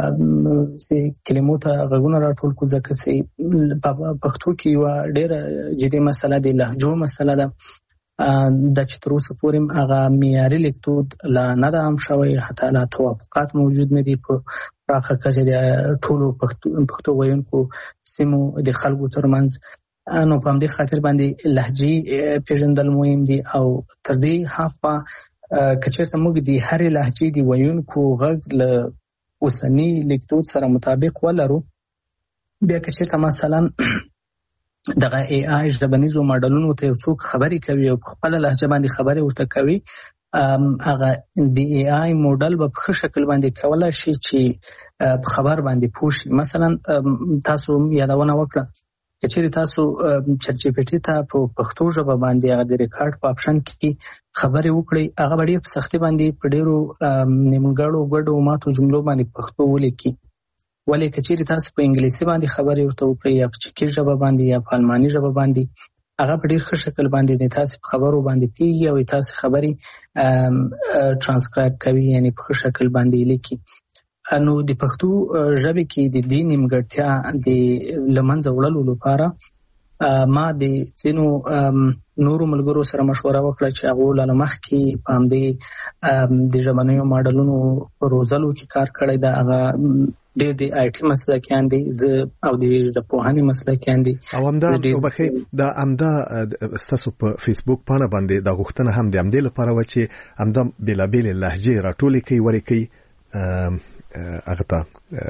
کلمو ته غږونه راټول کړو، ځکه چې پښتو کې یوه ډېره جدي مسله د لهجو مسله ده. دا چې تر اوسه پورې هغه معیاري لیکدود لا نه ده عام شوی، حتی لا توافقات موجود نه دي په پراخه کچه د ټولو پښتو ویونکو سیمو د خلکو ترمنځ. نو په همدې خاطر باندې لهجې پېژندل مهم دي، او تر دې هاخوا که چېرته موږ د هرې لهجې د ویونکو غږ له اوسني لیکدود سره مطابق ولرو، بیا که چېرته مثلا دغه ای آی ژبنیزو ماډلونو ته یو څوک خبرې کوي او په خپله لهجه باندې خبرې ورته کوي، هغه د ای آی موډل به په ښه شکل باندې کولی شي چې په خبر باندې پوه شي. مثلا تاسو یادونه وکړه که چېرې تاسو چټ جی پي ټي ته په پښتو ژبه باندې هغه د ریکارډ په آپشن کې خبرې وکړئ، هغه به ډېر په سختۍ باندې په ډېرو نیمګړو ګډو ماتو جملو باندې پښتو ولیکي. ولې که چېرې تاسو په انګلیسي باندې خبرې ورته وکړئ یا په چکي ژبه باندې یا په الماني ژبه باندې، هغه په ډېر ښه شکل باندې د تاسو په خبرو باندې پوهېږي او تاسو خبرې ټرانسکرایب کوي، یعنې په ښه شکل باندې لیکي. نو د پښتو ژبې کې د دې نیمګړتیا د له منځه وړلو لپاره ما د ځینو نورو ملګرو سره مشوره وکړه چې هغو له مخکې په همدې د ژبنیو ماډلونو په روزلو کې کار کړی ده. هغه ډېر د آی ټي مسلکیان دي او د ژبپوهنې مسلکیان دي. او همدا وبخښئ، دا همدا ستاسو په فیسبوک پاڼه باندې دا غوښتنه هم د همدې لپاره وه چې همدا بېلابېلې لهجې راټولې کړئ، ورې کړئ هغه ته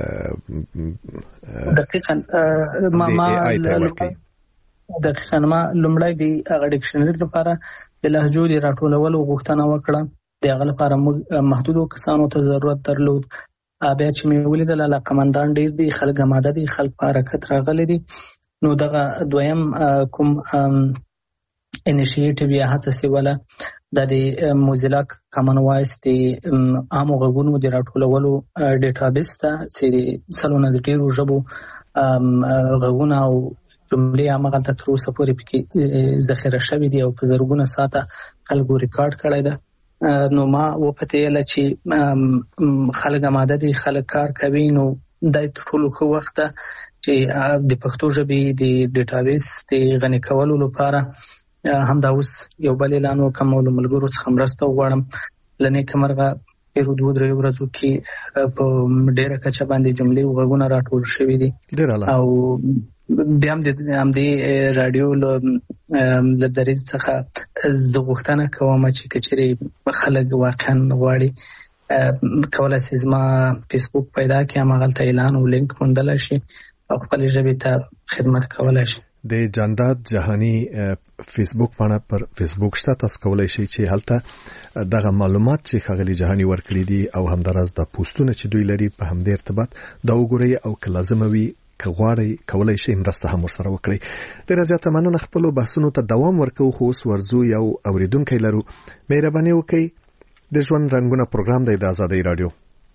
دقیقاً ما لومړی د هغه ډکشنري لپاره د لهجو د راټولولو غوښتنه وکړه. د هغه لپاره موږ محدودو کسانو ته ضرورت درلود. بیا چې مې ولیدل علاقمندان ډېر دي، خلک آماده دي، خلک په حرکت راغلي دي، نو دغه دویم کوم انیشیټیو یا هڅه سوله دا د موزیلا کامن وایس د عامو غږونو د راټولولو ډیټابیس ده چې د سلو نه د ډېرو ژبو غږونه او جملې هماغلته تر اوسه پورې پکې ذخیره شوي دي او په زرګونه ساعته خلکو ریکارډ کړی ده. نو ما وپتېیله چې خلک آماده دي، خلک کار کوي، نو دا تر ټولو ښه وخت ده چې د پښتو ژبې د ډیټابیس د غني کولو لپاره همدا اوس یو بل اعلان وکړم او له ملګرو څخه مرسته وغواړم. له نیکه مرغه تېرو 2-3 ورځو کې په ډېره کچه باندې جملې او غږونه راټول شوي دي. او بیا هم د همدې راډیو له دریځ څخه زه غوښتنه کوم چې که چېرې خلک واقعا غواړي کولی شي زما فیسبوک پیدا کړي، هماغلته اعلان او لینک موندلی شي او خپلې ژبې ته خدمت کولی شي. د جانداد جهاني فیسبوک پاڼه پر فیسبوک شته، تاسو کولی شئ چې هلته دغه معلومات چې ښاغلي جهاني ورکړي دي او همداراز د پوسټونه چې دوی لري په همدې ارتباط دا وګورئ او که لازمه وي که غواړئ کولی شئ مرسته هم ورسره وکړئ. ډېره زیاته مننه. خپلو بحثونو ته دوام ورکوو، خو اوس ورځو یو اورېدونکی لرو. مهرباني وکړئ، د ژوند رنګونه پروګرام دی د آزادۍ راډیو.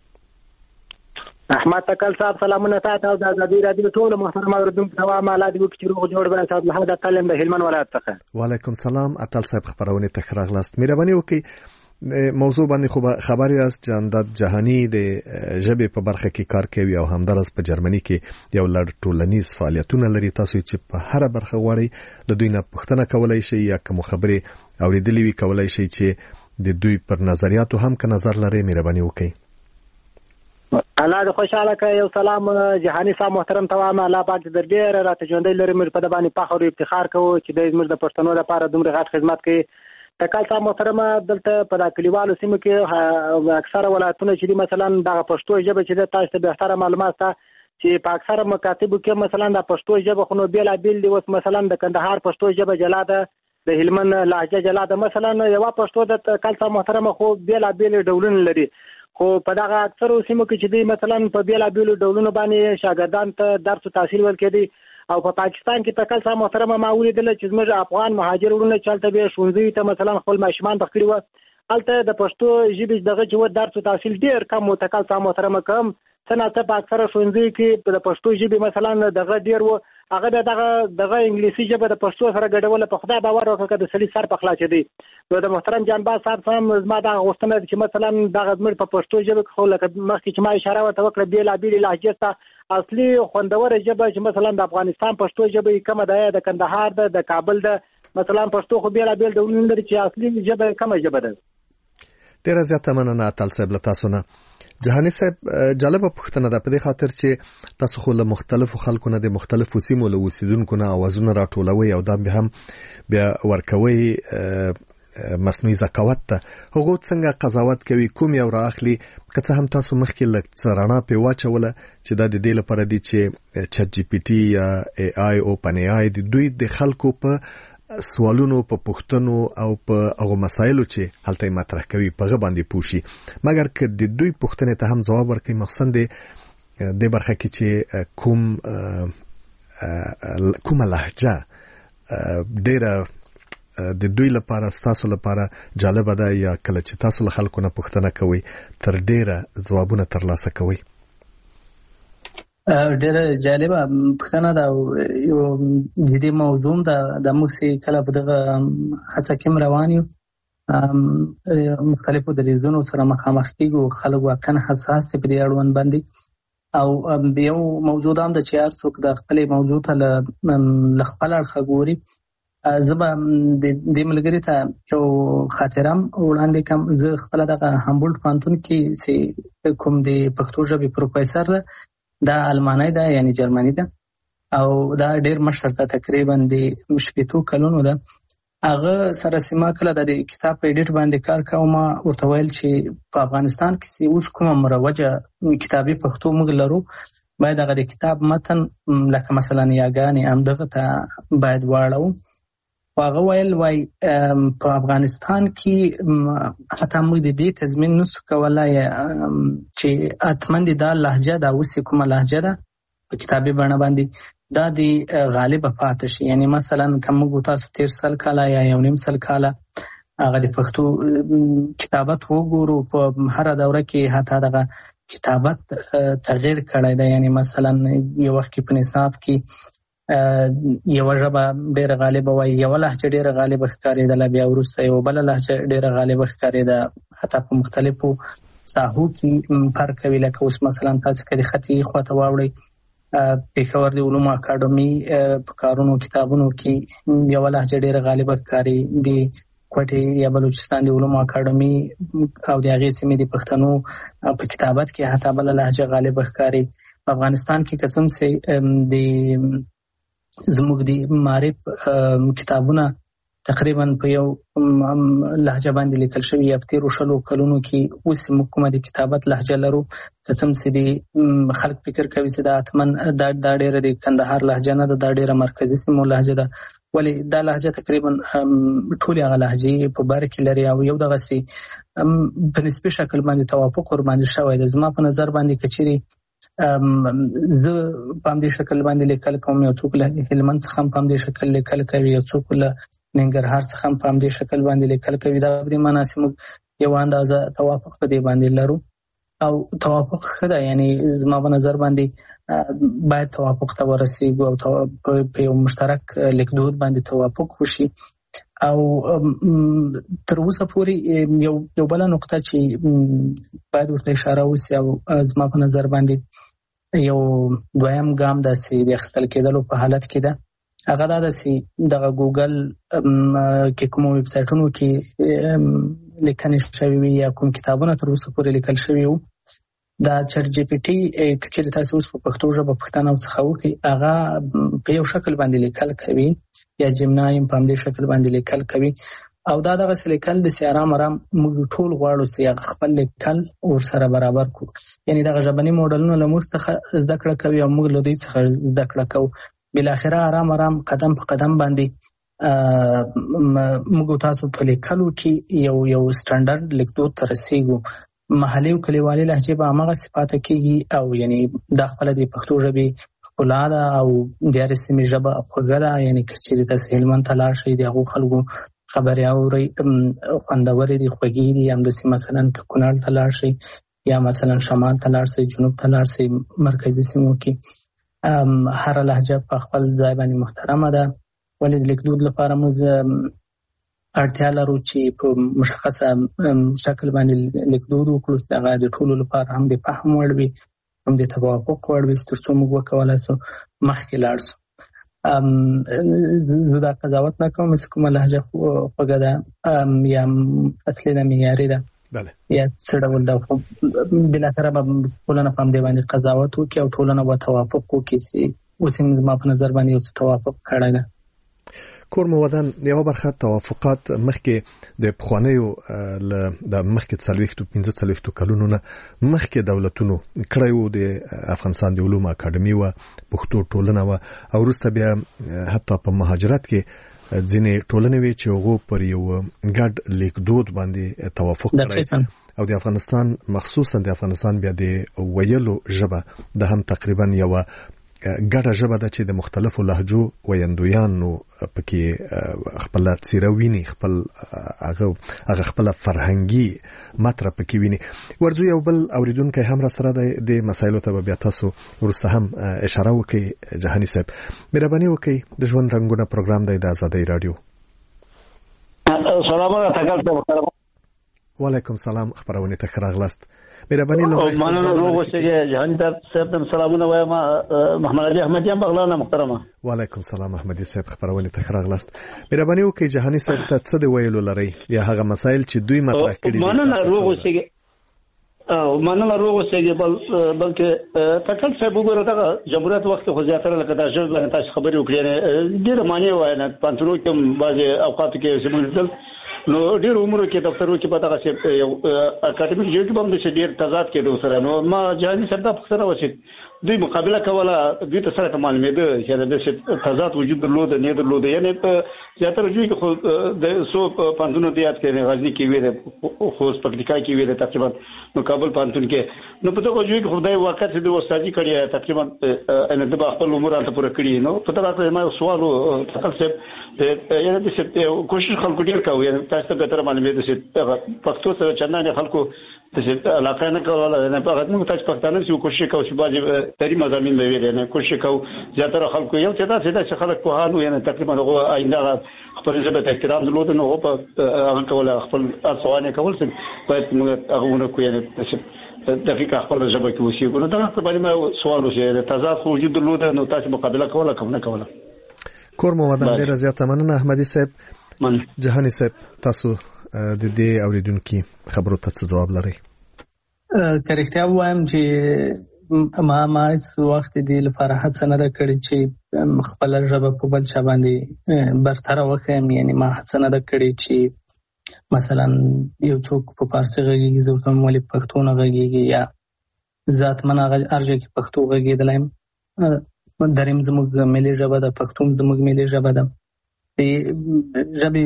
احمد تکل صاحب سلامونه تاسو او د آزادۍ راډیو ټول محترم اوریدونکو ته وایم الله دې وکړي چې روغ جوړ به صاحب محمد اتل د هلمند ولایت څخه. وعلیکم سلام اتل صاحب، خبرونه ته ښه راغلاست. مهرباني وکړئ موضوع باندې خو خبر یاست. جانداد جهاني د ژبې په برخه کې کار کوي او همدارس په جرمني کې یو لړ ټولنیز فعالیتونه لري. تاسو چې په هر برخه غواړئ له دوی نه پوښتنه کولای شئ یا کوم خبرې اوریدلې وي کولای شئ چې د دوی پر نظریاتو هم که نظر لري. مهرباني وکړئ. الله دې خوشاله کړي. یو سلام جهاني صاحب محترم ته وایم، الله پاک دې ډېر راته ژوندی لري. موږ په دې باندې فخر او افتخار کوو چې موږ د پښتنو لپاره دومره غټ خدمت کوي. تکل صاحب محترم دلته په کلیوالو سیمو کې اکثره ولایتونه چې مثلا د پښتو ژبه چې تاسو ته بهتره معلومات ته چې په اکثره مکاتبو کې مثلا د پښتو ژبه خو نو بیلابیل دي. اوس مثلا د کندهار پښتو ژبه جلا ده، د هلمند لهجه جلا ده. مثلا یو پښتو د تکل صاحب محترم خو بیلابیل ډولونه لري، خو په دغه اکثرو سیمو کې چې دی مثلا په بیلابیلو ډولونو باندې شاګردان ته درس او تحصیل ورکړي. او په پاکستان کې تکل صاحب محترم ما ولیدل چې زموږ افغان مهاجر ورونه چلته به ښوونځي ته مثلا خپل ماشومان تخکړي و، الته د پښتو ژبې دغه چې و درس او تحصیل ډیر کم و. تکل صاحب محترم کم څنګه په اکثره ښوونځي کې د پښتو ژبې مثلا دغه ډیر و هغه دغه انګلیسي ژبه د پښتو سره ګډول په خدای باور وکړه د سړي سر په خلا چي دی نو د محترم جانباز صاحب سم زما دا غوښتنه چې مثلا دغه زموږ په پښتو ژبه خو لکه مخکې چې ما اشاره وکړه بیلابېلې لهجې ته اصلي خوندوره ژبه چې مثلا د افغانستان پښتو ژبه کومه ده د کندهار ده د کابل ده مثلا پښتو خو بیلابېل ډولونه لري چې اصلي ژبه کومه ژبه ده. ډیره زیاته مننه اتل صاحب له تاسو نه. جهاني صاحب جالبه پوښتنه ده په دې خاطر چې تاسو خو له مختلفو خلکو نه د مختلفو سیمو له اوسیدونکو نه اوازونه راټولوي او دا به هم بیا ورکوي مصنوعي ذکاوت ته هغه څنګه قضاوت کوي کوم یو راخلي که څه هم تاسو مخکې لږ څرانه په واچوله چې دا د دې لپاره دی چې چټ جی پی ټي یا ای آی اوپن ای آی د دوی د خلکو په سوالونو په پوښتنو او په هغه مسایلو چې هلته مطرح کوي په غو باندې پوښي مګر که د دوی پوښتنې ته هم جواب ورکړي مقصد د برخه کې چې کومه لهجه ډیره د دوی لپاره تاسو لپاره جالب ده یا کله چې تاسو له خلکو نه پوښتنه کوي تر ډیره جوابونه ترلاسه کوي. ډېر جالبه پوښتنه ده یو د دې موضوع د موږ سي کله په دغه هڅه کې روان یو مختلفو دریځونو سره مخامخ کیږو خلک واقعا حساس دي په دې اړوند باندې او یو موضوع دا د چې هر څوک د خپل موضوع ته له خپل اړخه ګوري. زه به د ملګري ته یو خاطرم وړاندې کوم. زه خپل دغه هامبولټ پوهنتون کې چې کوم د پښتو ژبې پروفیسر ده دا المانی ده یعنی جرمني ده او دا ډیر مشر ته تقریبا د 70 کلونو ده. هغه سره سیمه کله د کتاب په ایډیټ باندې کار کوم ورته ویل چې په افغانستان کې اوس کومه مروجه کتابي پښتو موږ لرو باید هغه د کتاب متن لکه مثلا یاګانې همدغه ته باید واړو. هغه ویل وای په افغانستان کې حتی موږ د دې تضمین نشو کولای چې اتمن دا لهجه دا اوس کومه لهجه ده په کتابي بڼه باندې دا د غالب پاتې شي. یعنی مثلا کوم تاسو 13 سال کاله یا 1.5 سال کاله هغه د پښتو کتابت وګورو په هر دوره کې حتی دغه کتابت تغییر کړی دی. یعنی مثلا یو وخت کې په نصاب کې یو ژبه ډیره غالبه وای یو لهجه ډیره غالبه ښکارېدله بیا وروسته یو بل لهجه ډیره غالبه ښکارېده حتی په مختلفو ساحو کې فرق کوي. لکه اوس مثلا تاسو کله خطي خواته واوړئ پېښور د علومو اکاډمي په کارونو کتابونو کې یو لهجه ډیره غالبه ښکاري. د کوټې یا بلوچستان د علومو اکاډمي او د هغې سیمې د پښتنو په کتابت کې حتی بل لهجه غالبه ښکاري. په افغانستان کې قسم سي د زموږ د معرف کتابونه تقریبا په یو لهجه باندې لیکل شوی یا په تیرو شلو کلونو کې اوس موږ کومه د کتابت لهجه لرو قسم سي د خلک فکر کوي چې دا اتمن دا ډیره د کندهار لهجه نه ده دا ډیره مرکزی سیمو لهجه ده ولې دا لهجه تقریبا ټول هغه لهجې په بار کې لري او یو دغه سي په نسبي شکل باندې توافق ور باندې شوی ده. زما په نظر باندې کچيري زه په دې شکل باندې لیکل کوم یو څوک له هلمند څخه په دې شکل لیکل کوي یو څوک له ننګرهار څخه په دې شکل باندې لیکل کوي. دا د مناسب یو اندازه توافق په دې باندې لرو او توافق خدا یعنی زما په نظر باندې باید توافق ته ورسیږو او په یو مشترک لیکدود باندې توافق وشي. او تر اوسه پورې یو بل نقطه چې باید ورته اشاره وشي او زما په نظر باندې یو دویم ګام داسې د اخیستل کېدلو په حالت کې ده هغه دا داسې دغه ګوګل کې کوم ویب سایټونو کې لیکنې شوي وي یا کوم کتابونه تر اوسه پورې لیکل شوي وو دا چټ جی پی ټي چې تاسو اوس په پښتو ژبه پښتنه څخه وکي هغه په یو شکل باندې لیکل کوي یا جمنایم په دې شکل باندې لیکل کوي او دا دغه لیکل د سیارام رام موږ ټول غواړو چې خپل لیکل ور سره برابر کو. یعنی دغه ژبني موډلونه لمستخه زده کړه کوي او موږ له دې څخه زده کړه کوو بل اخره آرام قدم په قدم باندې موږ تاسو په لیکلو کې یو سټانډرډ لیکدود ته رسیږو. محلي او کلیوالي لهجه به هغه صفاته کېږي او یعنی د خپل د پښتو ژبې ښکلا ده او د رسمي ژبه خوږه ده. یعنی کچېرې تاسو هلمند ته لاړ شئ د هغو خلکو خبرې اورئ خوندورې دي خوږې دي همداسې مثلا که کونړ ته لاړ شئ یا مثلا شمال ته لاړ شئ جنوب ته لاړ شئ مرکزي سیمو کې هر لهجه په خپل ځای باندې محترمه ده، ولې د لیکدود لپاره موږ اړتیا لرو چې په مشخصه شکل باندې لیکدود وکړو چې هغه د ټولو لپاره هم د فهم وړ وي، هم د توافق وړ وي، تر څو موږ وکولای شو مخکې لاړ شو. زه دا قضاوت نه کوم چې کومه لهجه خوږه ده یا اصلي ده، معیاري ده یا څه ډول ده، خو بالاخره به ټولنه په همدې باندې قضاوت وکړي او ټولنه به توافق وکړي چې اوس هم زما په نظر باندې یو څه توافق کړی ده. کور مو ودان یو برخه توافقات مخکې د پخوانیو د مخکې 40-45 کلونو نه مخکې دولتونو کړیو د افغانستان د علوم اکاډمي و پښتو ټولنه و او وروسته بیا حتی په مهاجرت کې ځینې ټولنې وی چې هغه پر یو ګډ لیکدود باندې توافق کړی او د افغانستان مخصوصا د افغانستان بیا د ویلو ژبه د هم تقریبا یو ګډه ژبه ده چې د مختلفو لهجو ویندویانو پکې خپل څیره ویني، خپل هغه خپل فرهنګي مطرح پکې ویني. ورځو یو بل اوریدونکو هم را سره د مسایلو ته بیا تاسو ورسته هم اشاره وکړي. جهاني صاحب مهرباني وکړئ، د ژوند رنگونه پروګرام دی د آزادۍ رادیو. سلام علیکم. وعلیکم سلام، خبرونه ته راغلاست. مهرباني مننه. روغ اوسئ جهاني صاحب، ته سلامونه وایم. محمد علي احمدیان بغلان محترمه. وعلیکم سلام احمدي صاحب، خبرونه ته راغلاست. مهرباني وکړئ جهاني صاحب ته څه دی ویلو لري یا هغه مسایل چې دوی مطرح کړي دي. مننه. روغ اوسئ مننه. روغ اوسئ بلکې تکل صاحب وګوره دا جمهوریت وخت خو زیاتره لکه دا ژوند باندې تاسو خبرې وکړې ډېر معنی وای نه پانتونو کې بعضي اوقات کې زموږ نو ډېر عمر کې دفترو کې پتا غسه یو اکاډمیک جوړ کې باندې ډېر تضاد کې دوه سره نو ما جهاني صاحب د فکر وشي دوی مقابله کوله، دوی ته سره معلومه ده چې د تضاد وجود درلود نه درلود، یعنی په زیاتره جوړ کې خو د سو پانتونو دیات کې غزنی کې ویره خو پکتیکا کې ویره تقریبا نو کابل پانتون کې نو په دغه جوړ کې خدای وخت د وساتي کړی تقریبا ان د خپل امور ته پوره کړی نو په دغه ما سوال تاسو یعنی د کوشش خلکو ډیر کوي، تاسو ته به تر معلومه ده چې پښتو سره چندانې خلکو د علاقه نه کوله نه په هغه موږ تاسو پښتانه چې کوشش کوو چې باندې تری مضامین به ویل نه کوشش کوو زیاتره خلکو یو چې دا چې خلک په هانو یعنی تقریبا هغه آینده خپل ژبه ته احترام درلود نو په هغه کوله خپل ارسوانه کول څه باید موږ هغه ونه کوو یعنی دقیقه خپل ژبه کې وشي نو دا په باندې سوال وشي تضاد وجود درلود نو تاسو مقابله کوله کوم نه کوله. کور مو ودان ډیر زیاته مننه احمدي صاحب. جهاني صاحب تاسو د دې اوریدونکو خبرو ته څه جواب لرئ؟ کریکټیا وایم چې ما وخت دې لپاره هڅه نه کړې چې خپل ژبه په بل چا باندې برتر وکم، یعنی ما هڅه نه کړې چې مثلا یو څوک په فارسی غږیږي زه هم ولې پښتو نه غږیږي یا ذات منه ارجه کې پښتو غږیدلایم. دریم زموږ ملي ژبه ده، پښتو زموږ ملي ژبه ده. ژبې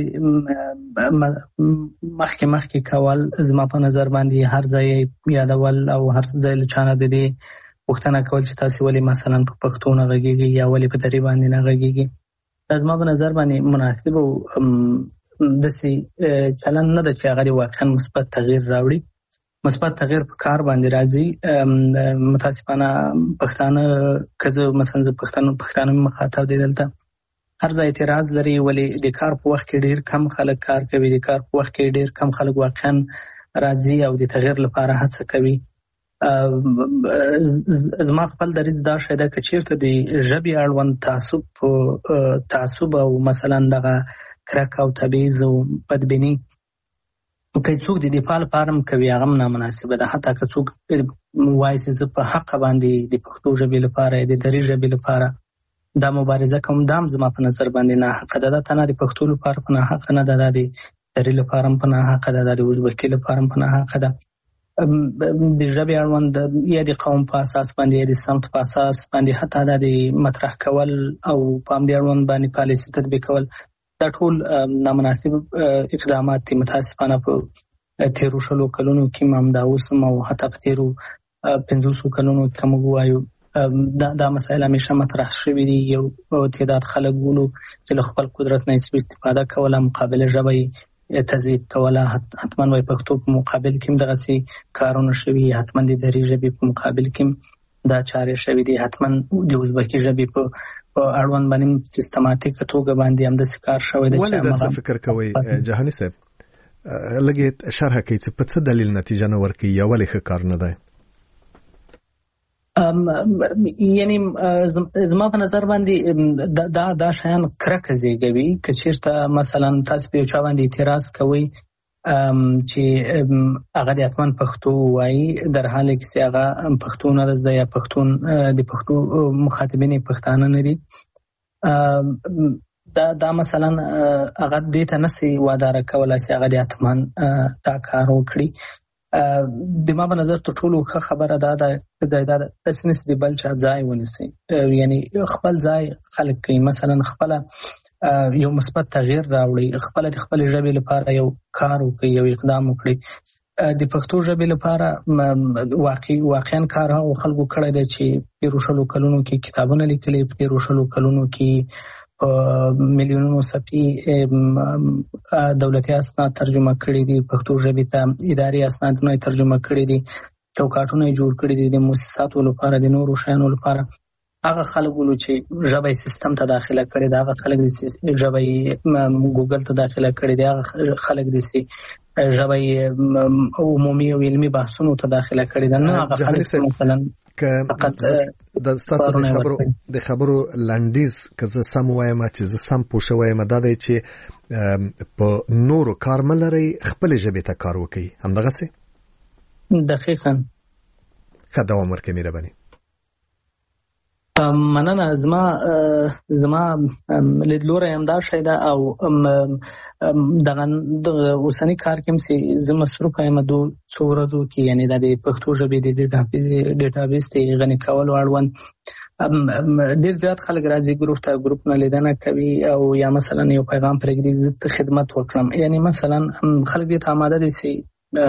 مخکې کول زما په نظر باندې هر ځای یادول او هر ځای له چانه د دې پوښتنه کول چې تاسو ولې مثلا په پښتو نه غږیږئ یا ولې په دري باندې نه غږیږئ، زما په نظر باندې مناسب او داسې چلن نه ده چې هغه واقعا مثبت تغییر راوړي. مثبت تغییر په کار باندې راځي. متاسفانه پښتانه کزه مثلا پښتانه مخاطب دي دلته هر ځای اعتراض لري ولې د کار په وخت کې ډیر کم خلک کار کوي، د کار په وخت کې ډیر کم خلک واقعا راځي او د تغییر لپاره هڅه کوي. زما خپل دریځ دا شاید کچیرته د ژبې اړوند تعصب او مثلا دغه کرک او تبعیض او بدبینی که څوک د دفاع لپاره کوي هغه نامناسبه ده. حتی که څوک وایي چې زه په حق باندې د پښتو ژبې لپاره د دري ژبې لپاره دا مبارزه کوم، دام زما په نظر باندې نه حق ده. دا تنه د پښتو لپاره په نه حق نه ده، د دري لپاره په نه حق ده، د ازبکي لپاره په نه حق ده. د ژبې اړوند یا د قوم په اساس باندې یا د سمت په اساس باندې حتی د مطرح کول او په همدې اړوند باندې پالیسي تطبیق کول دا ټول نامناسب اقدامات دي. متاسفانه په تیرو شلو کلونو کې هم دا اوس او حتی په تیرو 50 کلونو کې موږ وایو دا مسائل همیشه مطرح شوي دي. یو تعداد خلک ولو چې له خپل قدرت نه استفاده کوله، مقابله ژبه تضعیف کوله، حتما وای پښتو په مقابل کې دغه سي کارونه شوي، حتما د دري ژبې په مقابل کې دا چارې شوې دي. حتما د ازبکي ژبې په اړوند باندې سیستماتیک توګه باندې هم د کار شوی دی. ولې دا فکر کوي جهاني صاحب لګي شرح کوي چې په څه دلیل نتیجه نه ورکړي یا ولې ښه کار نه دی؟ یعنی زما په نظر باندې دا شیان کرکه زیږوي. که چېرته مثلا تاسو په یو چا باندې اعتراض کوئ چې هغه د حتما پښتو وایي، در حال کې چې هغه پښتو نه زده یا پښتون د پښتو مخاطبین پښتانه نه دي، دا مثلا هغه دې ته نسي واداره کولای چې هغه د حتما دا کار وکړي. د ما په نظر تر ټولو ښه خبره دا ده چې دا اسنس دی بل چا ځای ونیسي، یعنی خپل ځای خلک کوي. مثلا خپل یو مثبت تغییر راوړي، خپل د خپل ژبې لپاره یو کار وکړي، یو اقدام وکړي. د پښتو ژبې لپاره واقعا کار هغو خلکو کړی دی چې تېرو شلو کلونو کې کتابونه لیکلي، تېرو شلو کلونو کې میلیونونو صفحې دولتي اسناد ترجمه کړي دي، پښتو ژبې ته اداري اسنادونه ترجمه کړي دي، چوکاټونه جوړ کړي دي د مؤسساتو لپاره، د نورو شیانو لپاره. هغه خلک ولو چې ژبه سیستم ته داخله کړي دي، هغه خلک دي چې ژبه ګوګل ته داخله کړي دي، هغه خلک دي چې ژبه عمومي او علمي بحثونو ته داخله کړي دي. نه هغه خلک مثلا که د ستاسو د خبرو لنډیز که زه سم وایم چې زه سم پوه شوم دا دی چې په نورو کار مه لرئ، خپلې ژبې ته کار وکړئ. همدغسې دقیقاً. ښه دوام ورکړئ مهرباني. مننه. زما لیدلوری همدا شی ده او دغه اوسني کار کې چې زه مصروف یم څو ورځو کې، یعنی د پښتو ژبې د ډیټابیس د غني کولو اړوند ډېر زیات خلک راځي ګروپ نه لیدنه کوي او یا مثلا یو پیغام پرېږدي خدمت وکړم. یعنی مثلا خلک دې ته آماده دي چې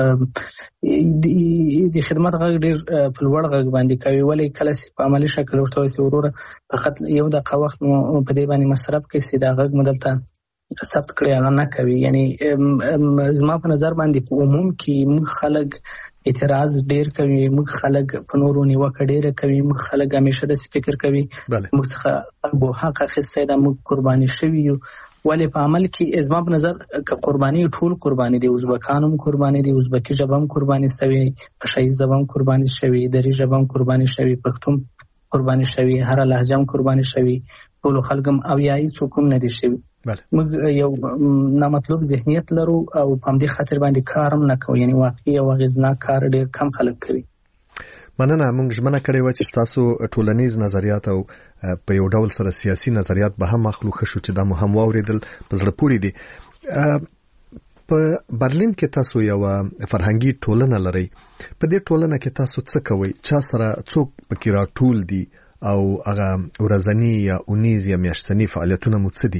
د خدمت غږ ډېر په لوړ غږ باندې کوي، ولې کله چې په عملي شکل ورته وایي چې وروره فقط یو دقیقه وخت مو په دې باندې مصرف کړئ چې دا غږ مو دلته ثبت کړئ، هغه نه کوي. یعنی زما په نظر باندې په عموم کې موږ خلک اعتراض ډېر کوي، موږ خلک په نورو نیوکه ډېره کوي، موږ خلک همیشه داسې فکر کوي موږ څخه حق اخیستی ده، موږ قرباني شوي یو. ولې په عمل کې زما په نظر که قرباني ټول قرباني دي، ازبکان هم قرباني دي، ازبکي ژبه هم قرباني شوي، پشایي ژبه هم قرباني شوي، دري ژبه هم قرباني شوي، پښتو قرباني شوي، هر لهجه هم قرباني شوي، ټول خلک هم او یایي څوک هم نه دي شوي. موږ یو نامطلوب ذهنیت لرو او په همدې خاطر باندې کار هم نه کوو، یعنی واقعي او اغېزناک کار ډېر کم خلک کوي. مننه. موږ ژمنه کړې وه چې ستاسو ټولنیز نظریات او په یو ډول سره سیاسي نظریات به هم اخلو. ښه شو چې دا مو هم واورېدل، په زړه پورې دي. په برلین کې تاسو یو فرهنګي ټولنه لرئ. په دې ټولنه کې تاسو څه کوئ؟ چا سره څوک پکې راټول دي او هغه ورځني یا اونیز یا میاشتني فعالیتونه مو څه دي؟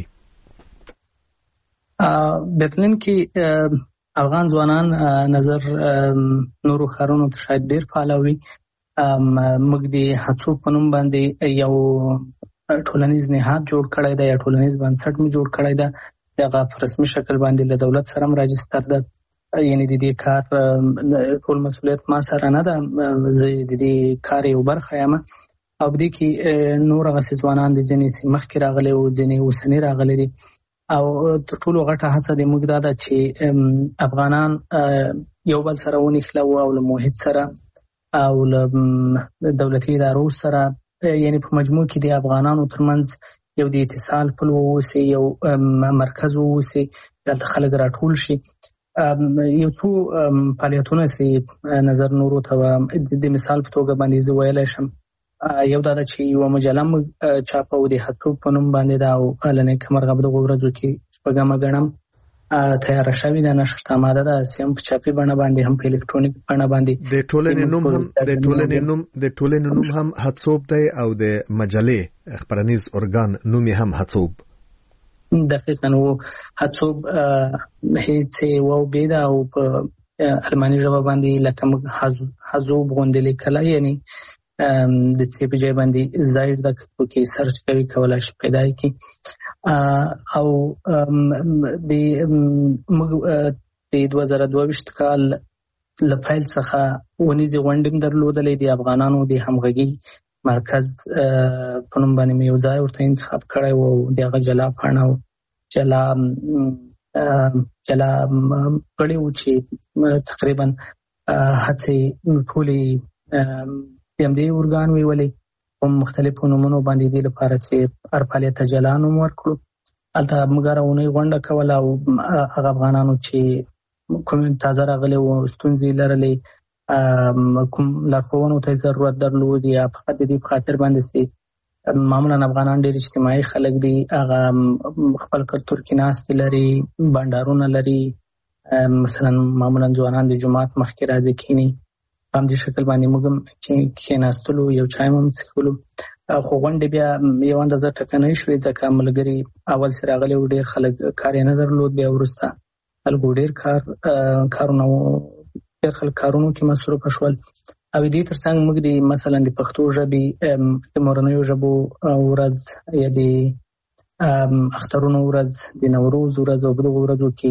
برلین کې افغان ځوانان نظر نورو ښارونو ته شاید ډېر فعاله وي. موږ د هڅو په نوم باندې یو ټولنیز نهاد جوړ کړی دی یا ټولنیز بنسټ مو جوړ کړی دی. هغه په رسمي شکل باندې له دولت سره هم راجستر ده، یعنی د دې کار ټول مسؤلیت ما سره نه ده، زه د دې کار یو برخه یم. او دې کې نور هغسې ځوانان دي، ځینې مخکې راغلي او ځینې اوسني راغلي دي. او تر ټولو غټه هڅه د موږ دا ده چې افغانان یو بل سره ونښلوو او له محیط سره او له دولتي ادارو سره، یعنی په مجموع کې د افغانانو ترمنځ یو د اتصال پل ووسي، یو مرکز ووسي، دلته خلک راټول شي. یو څو فعالیتونه چې نظر نورو ته د مثال په توګه باندې زه ویلی شم. یو دا ده چې یوه مجله موږ چاپو د هڅو په نوم باندې ده او له نیکمرغه په دغو ورځو کې شپږمه ګڼم تیاره شوې ده، نشر ته آماده ده، هم په چاپي بڼه باندې هم په الکترونیک بڼه باندې. د ټولنې نوم هم هڅوب دی او د مجلې خپرنیز ارګان نوم هم هڅوب. دقیقاً و هڅوب هیڅ واو بیده او په الماني ژبه باندې لکه موږ هزوب غوندې لیکلی، یعنی د څه په ځای باندې زاید د کتو کې سرچ کوي کولای شي پیدا کړي. او د 2022 کال لپایل څخه ونیزې غونډې درلودلې د افغانانو د همغږي مرکز په نوم باندې مې یو ځای ورته انتخاب کړی و او د هغه جلا پاڼه او جلا کړی و چې تقریبا هڅې ټولې د همدې ارګان ویولې په مختلفو نومونو باندې دې لپاره چې هر فعالیت ته جلا نوم ورکړو. هلته موږ هره اونۍ غونډه کوله او هغه افغانانو چې کوم تازه راغلي وو ستونزې لرلې کوم لارښوونو ته ضرورت درلود یا فقط د دې په خاطر باندې چې معمولا افغانان ډېر اجتماعي خلک دي، هغه خپل کلتور کې ناستې لري، بنډارونه لري، مثلا معمولا ځوانان د جومات مخکې راځي کښېني، په همدې شکل باندې موږ هم کښېناستلو، یو چای هم څښلو. خو غونډې بیا یو اندازه ټکنۍ شوې ځکه ملګري اول چې راغلي وو ډېر خلک کار یې نه درلود، بیا وروسته خلکو ډېر کارونو کې مصروفه شول. او دې ترڅنګ موږ د مثلا د پښتو ژبې د مورنیو ژبو ورځ یا د اخترونو ورځ، د نوروز ورځ او په دغو ورځو کې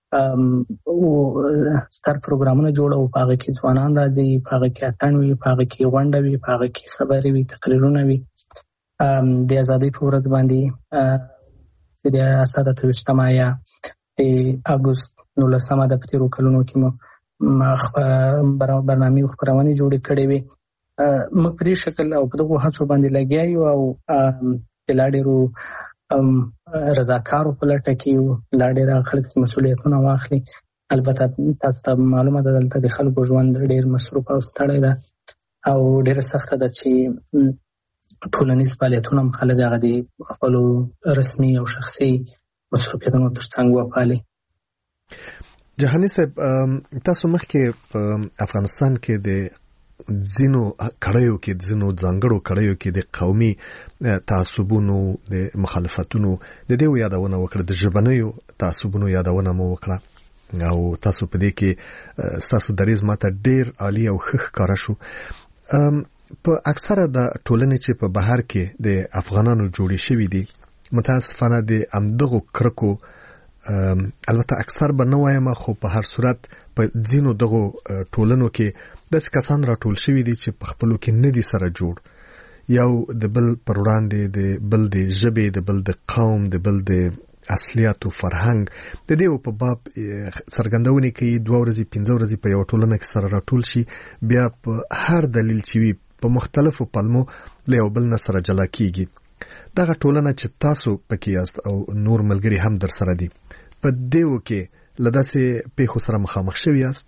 ستر پروګرامونه جوړوو، په هغه کې ځوانان راځي، په هغه کې اتڼ وي، په هغه کې غونډه وي، په هغه کې خبرې وي، تقریرونه وي. د ازادۍ په ورځ باندې چې د 27 یا د اګوست 19 د په تېرو کلونو کې مو برنامې او خپرونې جوړې کړې وې. موږ په دې شکل او په دغو هڅو باندې لګیا یو او د لا ډېرو رضاکارو په لټه کې یو، لا ډېر خلک چې مسؤلیتونه واخلي. البته تاسو ته معلومه ده دلته د خلکو ژوند ډېر مصروف او ستړی ده او ډېره سخته ده چې ټولنیز فعالیتونه هم خلک هغه د خپلو رسمي او شخصي مصروفیتونو ترڅنګ وپالي. جهاني صاحب، تاسو مخکې په افغانستان کې د ځینو کړیو کې، ځینو ځانګړو کړیو کې د قومي تعصبونو د مخالفتونو د دې یادونه وکړه، د ژبنیو تعصبونو یادونه مو وکړه او تاسو په دې کې تاسو دریځ ماته ډېر عالی او ښه ښکاره شو. په اکثره د ټولنې چې په بهر کې د افغانانو جوړې شوي دي، متاسفانه د همدغو کرکو البته اکثر به نه وایم، خو په هر صورت په ځینو دغو ټولنو کې داسې کسان راټول شوي دي چې په خپلو کې نه دي سره جوړ، یو د بل پر وړاندې، د بل د ژبې، د بل د قوم، د بل د اصلیاتو فرهنګ د دې په باب څرګندونې کوي. 2 ورځې 5 ورځې په یو ټولنه کې سره راټول شي، بیا په هر دلیل چې وي په مختلفو پلمو له یو بل نه سره جلا کیږي. دغه ټولنه چې تاسو پکې یاست او نور ملګري هم در سره دي، په دیو کې لداسې پیښو سره مخامخ شوي یاست؟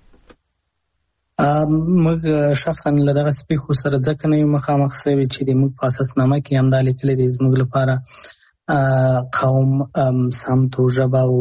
موږ شخصا له دغه پیښو سره ځکه نه یو مخامخ شوي چې د موږ په اساسنامه کې همدا لیکلي دي زموږ لپاره قوم، سمت او ژبه او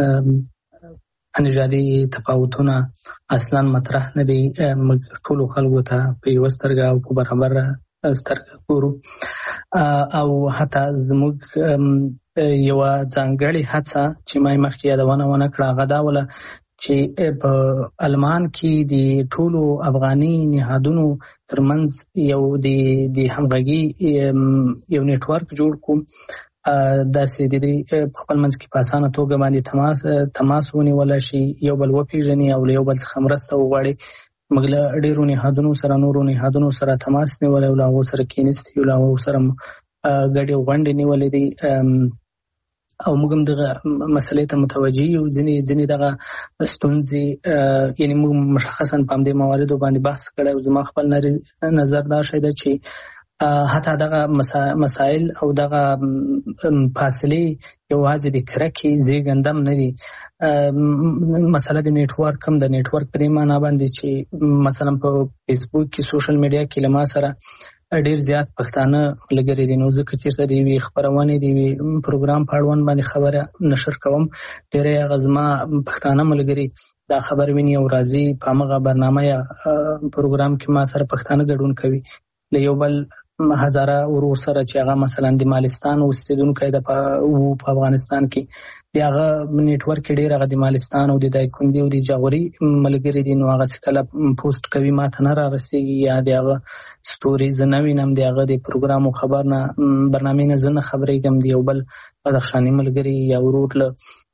نژادي تفاوتونه اصلا مطرح نه دي. موږ ټولو خلکو ته په یوه سترګه او په برابر سترګه ګورو او حتی زموږ یوه ځانګړې هڅه چې ما مخکې یادونه ونه کړه هغه دا وله چې په المان کې د ټولو افغاني نهادونو ترمنځ یو د همغږي یو نیټورک جوړ کړو، داسې د دې په خپل منځ کې په اسانه توګه باندې تماس ونیولی شي، یو بل وپېژني او له یو بل څخه مرسته وغواړي. موږ له ډېرو نهادونو سره، نورو نهادونو سره تماس نیولی او له هغو سره کېناستي او له هغو سره ګډې غونډې نیولې دي او موږ هم دغه مسلې ته متوجه یو. ځینې دغه ستونزې یعنې موږ مشخصا په همدې مواردو باندې بحث کړی او زما خپل نظر دا شی ده چې حتی دغه مسائل او دغه فاصلې یوازې د کرکې زیږنده هم نه دي. مسله د نیټورک هم د نیټورک په دې معنا باندې چې مثلا په فیسبوک کې، سوشل میډیا کې له ما سره ډېر زیات پښتانه ملګري دي، نو ځکه چېرته د یوې خپرونې، د یوې پروګرام په اړوند باندې خبره نشر کوم، ډېری هغه زما پښتانه ملګري دا خبر ویني او راځي په همغه برنامه یا پروګرام کې ما سره پښتانه ګډون کوي. له یو بل هزاره ورور سره چې هغه مثلا د مالستان اوسېدونکی ده په افغانستان کې، د هغه نیټورک ډېر هغه د مالستان او د دایکنډي او د جاغوري ملګري دي، نو هغه چې کله پوسټ کوي ما ته نه رارسېږي یا د هغه سټوري زه نه وینم، د هغه د پروګرام او خبر نه برنامې نه زه نه خبرېږم. د یو بل بدخشاني ملګري یا ورور له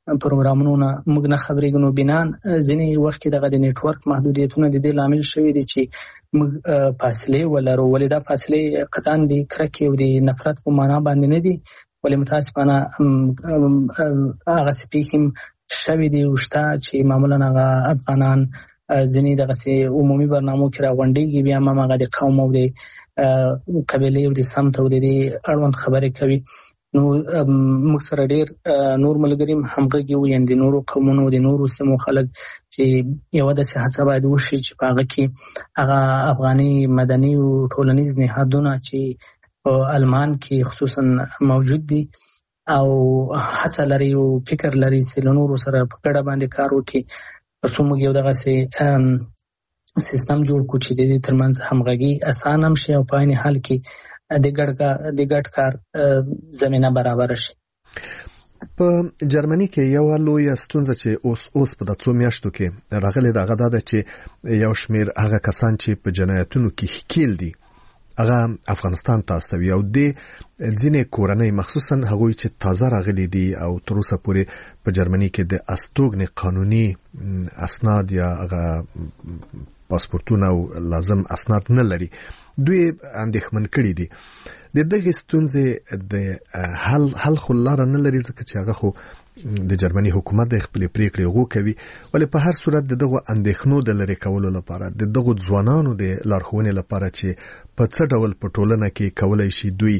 پروګرامونو نه موږ نه خبرېږو. نو بنان ځینې وخت کې دغه د نیټورک محدودیتونه د دې لامل شوي دي چې موږ فاصلې ولرو. ولې دا فاصلې قطعاً د کرکې او د نفرت په معنا باندې نه دي، ولې متاسفانه هغه سپیکم شوي دي او شته چې معمولا هغه افغانان ځینې دغسې عمومي برنامو کې راغونډېږي، بیا هم هغه د قوم او د قبیلې او د سمت او د دې اړوند خبرې کوي. نو موږ سره ډېر نور ملګري همغږي وو، یعنې د نورو قومونو د نورو سیمو خلک چې یوه داسې هڅه باید وشي چې په هغه کې هغه افغاني مدني او ټولنیز نهادونه چې په المان کې خصوصا موجود دي او هڅه لري او فکر لري چې له نورو سره په ګډه باندې کار وکړي، ترڅو موږ یو دغسې سیستم جوړ کړو چې د دې ترمنځ همغږي اسانه هم شي او په عین حال کې د ګډ کار زمینه برابر شي. په جرمني کې یو لویه ستونزه چې اوس په د څو میاشتو کې راغلې ده هغه ده چې یو شمېر هغه کسان چې په جنایتونو کې ښکیل دي هغه افغانستان ته استوي او د ځینې کورنۍ مخصوصا هغوی چې تازه راغلي دي او تر اوسه پورې په جرمني کې د استوګنې قانوني اسناد یا هغه پاسپورتونه او لازم اسناد نه لري، دوی اندېښمن کړي دي. د دغه ستونزې د حل خو لاره نه لري، ځکه چې هغه خو د جرمني حکومت د خپل پریکړې غو کوي، ولې په هر صورت دغه اندېښنو د لری کولو لپاره دغه ځوانانو د لارښوونې لپاره چې په څه ډول په ټولنه کې کولای شي دوی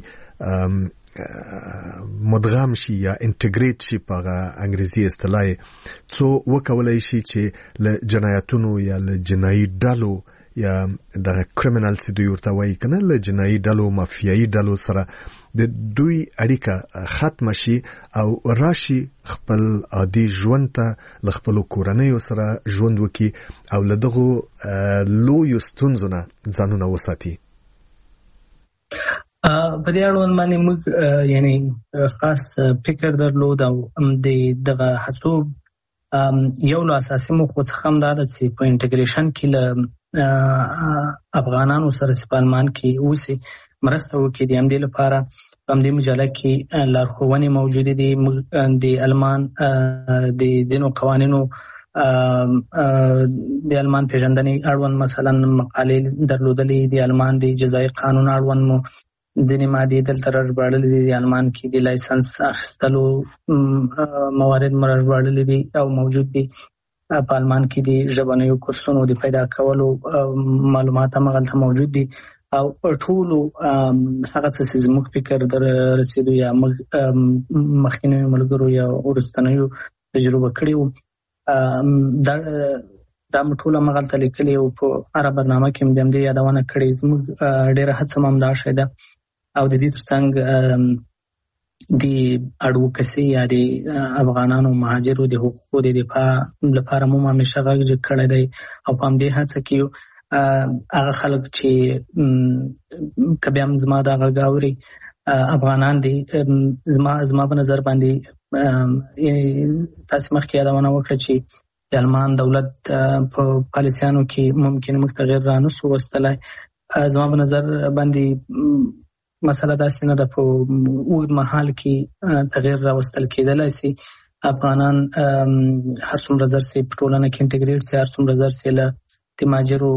مدغم شي یا انټیګریټ شي په انګریزي اصطلاح څو وکولای شي چې له جنایتونو یا له جنایي ډلو یا د کریمینل چې دوی ورته وایي کنه له جنایي ډلو مافیایي ډلو سره د دوی اړیکه ختم شي او راشي خپل عادي ژوند ته له خپل کورنۍ سره ژوند وکي او له دغه لوی ستونزو نه ځانونه وساتي. په دې اړوند باندې موږ یعنی خاص فکر درلود او دغه هڅو یو له اساسي موخو څخه هم دا ده چې په انټیګریشن کې له افغانانو سره سپالمان کې اوسي مرسته وکړي. د همدې لپاره په همدې مجله کې لارښوونې موجودې دي. د المان د ځینو قوانینو د المان پیژندنې اړوند مثلا مقالې درلودلې، د المان د جزایي قانون اړوند مو ځینې مادې دلته راژباړلې دي، د المان کې د لایسنس اخیستلو موارد مو راژباړلې دي او موجود دي. په المان کې د ژبنیو کورسونو د پیدا کولو معلومات هم هلته موجود دي او ټولو هغه څه چې زموږ فکر در رسېدو یا موږ مخکینیو ملګرو یا وروستنیو تجربه کړې وو دا مو ټول همغلته لیکلي او په هره برنامه کې مو د همدې یادونه کړې. زموږ ډېره هڅه هم همدا شی ده او د دې ترڅنګ د اډوکسي یا د افغانانو مهاجرو د حقوقو د دفاع لپاره مو همیشه غږ کړی دی او په همدې هڅه کې هغه خلک چې که بیا هم زما دا غږ اوري افغانان دي، زما په نظر باندې تاسې مخکې یادونه وکړه چې د المان دولت په پالیسیانو کې ممکن موږ تغیر را نسو وستلی. زما په نظر باندې مسله داسې نه ده، په اوږد مهال کې تغیر راوستل کېدلی سي. افغانان هر څومره زر سي په ټولنه کې انټیګریټ سي، هر څومره زر سي له د مهاجرو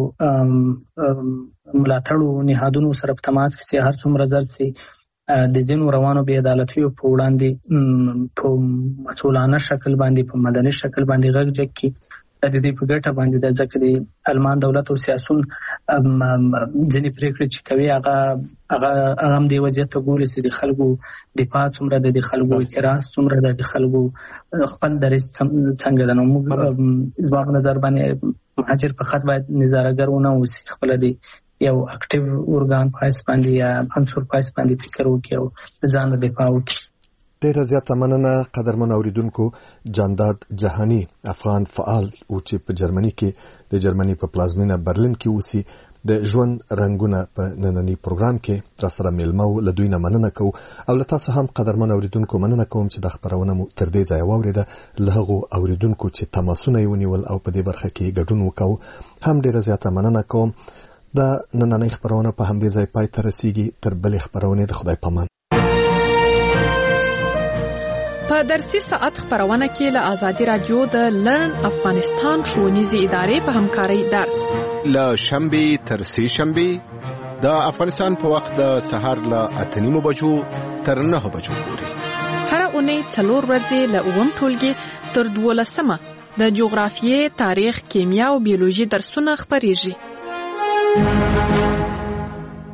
ملاتړو نهادونو سره په تماس کې سي، هر څومره زر سي د ځینو روانو بې عدالتیو په وړاندې په مسؤلانه شکل باندې په مدني شکل باندې غږ جګ کړي. د دې په ګټه باندې د ځکه د المان دولت او سیاسون ځینې پریکړې چې کوي هغه هم د وضعیت ته ګوري چې د خلکو دفاع څومره ده، د خلکو اعتراض څومره ده، د خلکو خپل دریځ څنګه ده. نو موږ زما په نظر باندې مهاجر په خط باید نظارهګر ونه اوسي، خپله د یو اکټیو ارګان په حیث باندې یا عنصر په حیث باندې فکر وکړي او د ځان دفاع وکړي. ډیره زیاته مننه قدرمن اوریدونکو. جانداد جهانی افغان فعال او چې په جرمني کې د جرمني په پلازمینه برلین کې اوسي د ژوند رنگونه په نننی پروګرام کې را سره میلمه له دوی نه مننه کوم او له تاسو هم قدرمن اوریدونکو مننه کوم چې د خبرونه مو تر دې ځای واوریده. له هغو اوریدونکو چې تماسونه یې ونیول او په دې برخه کې ګډون وکاو هم ډیره زیاته مننه کوم. د نننۍ خبرونه په همدې ځای پای ته رسیږي. تر بلې خبرونه د خدای پامان. په درسي ساعت خبرونه کې له آزادي رادیو د لرن افغانستان ښوونیزې ادارې په همکارۍ درس له شنبه تر سه شنبه د افغانستان په وخت د سهار له 8:30 بجو تر 9 بجو پورې هر اونۍ 4 ورځې له 9 ټولګي تر 12 د جغرافیې، تاریخ، کیمیا او بیولوژي درسونه خبرېږي.